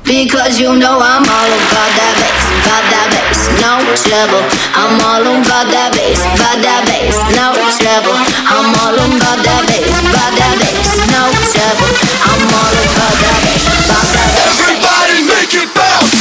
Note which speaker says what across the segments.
Speaker 1: Because you know I'm all about that bass, no trouble. I'm all about that bass, no trouble. I'm all about that bass, no trouble. I'm all about that bass.
Speaker 2: Everybody make it bounce.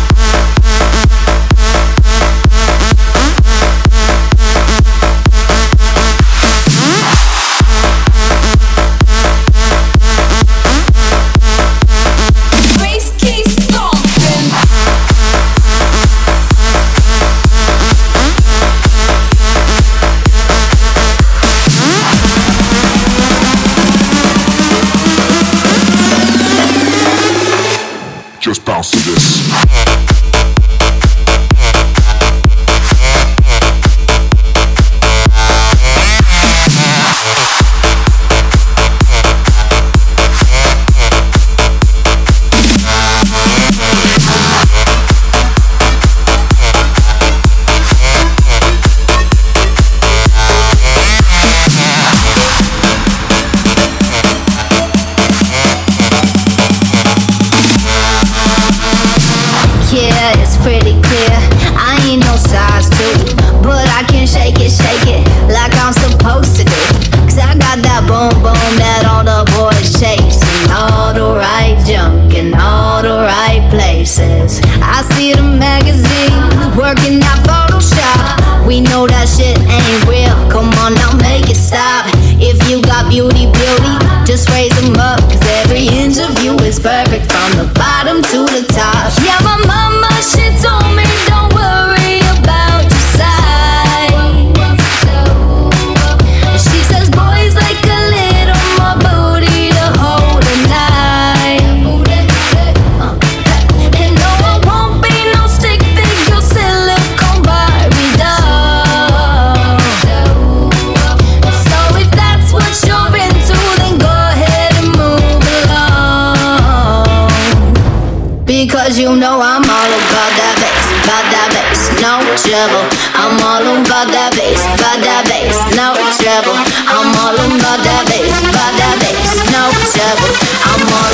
Speaker 2: Just bounce to this.
Speaker 1: Yeah, it's pretty clear. I ain't no size 2, but I can shake it like I'm supposed to do. Cause I got that boom boom that all the boys chase, and all the right junk in all the right places. I see the magazine working out Photoshop. We know that shit ain't real. Come on now, make it stop. If you got beauty, just raise them up. Cause every inch of you is perfect from the bottom to the top. Yeah, my mama, she told me don't worry about your size. She says boys like a little more booty to hold at night. And no, I won't be no stick figure silicone Barbie doll. So if that's what you're into, then go ahead and move along. Because you know I'm all about that bass, no trouble. I'm all about that bass, no trouble. I'm all about that bass, no trouble. I'm all